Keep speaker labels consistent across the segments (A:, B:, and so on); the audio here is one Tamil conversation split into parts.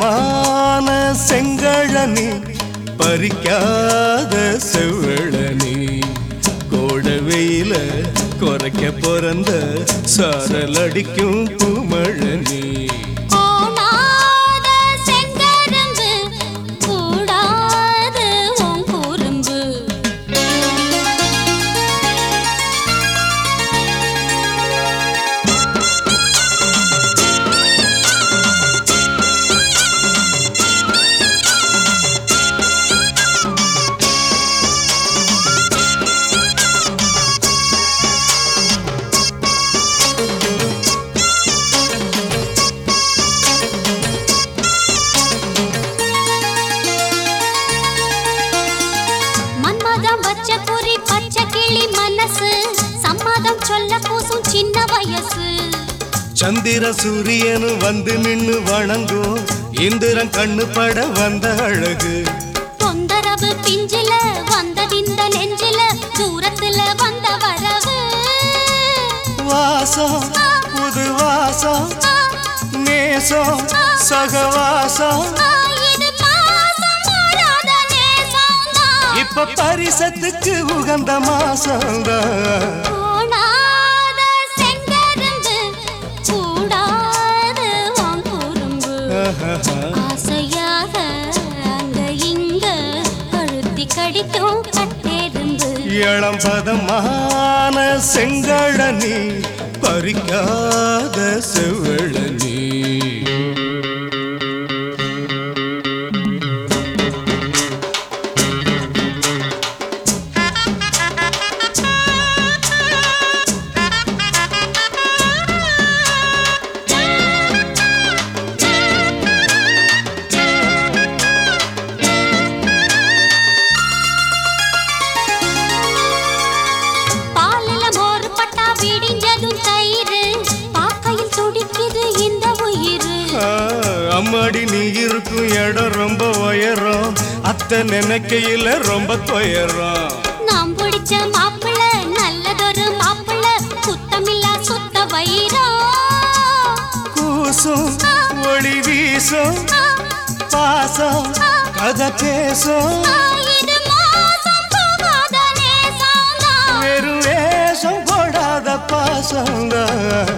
A: பதமான செங்கழனி பறிக்காத செவ்வழனி கோட வெயில குறைக்க பிறந்த சாரல் அடிக்கும் பூமழனி சந்திர சூரியனு வந்து நின்னு வணங்கும் இந்திரன் கண்ணு பட வந்த அழகு
B: தொந்தரவு பிஞ்சில வந்த விந்த நெஞ்சில தூரத்துல வந்த வரவு
A: வாசம் புது வாசம் நேசம் சகவாசம் இப்ப பரிசத்துக்கு உகந்த மாசம்தான்
B: ஆசையாக அங்க இங்க அழுத்தி கடிக்கும் கட்டெரும்பு
A: இளம் பதமான செங்கழனி பறிக்காத செவ்வழனி அம்மாடி நீ இருக்கும் இடம் ரொம்ப உயரம் அத்தை நினைக்கையில ரொம்ப துயரம்
B: நாம் பிடிச்ச மாப்பிள்ள நல்லதொரு மாப்பிள்ள சுத்தமில்லா சுத்த வைரம்
A: கூசும் ஒளி வீசும் பாசம் கதை பேசும் வெறும் வேஷம் போடாத பாசம்தான்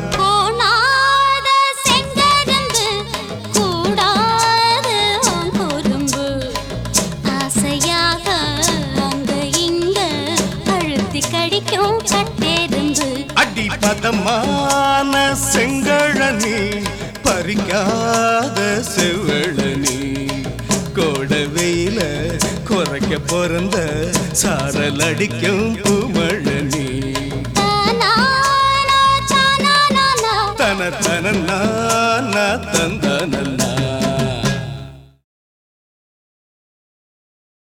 A: அடி பதமான செங்கழனி பறிக்காத செவ்வழனி கோட வெயில குறைக்க பிறந்த சாரல் அடிக்கும் பூமழனி தன தன தந்தனல்லா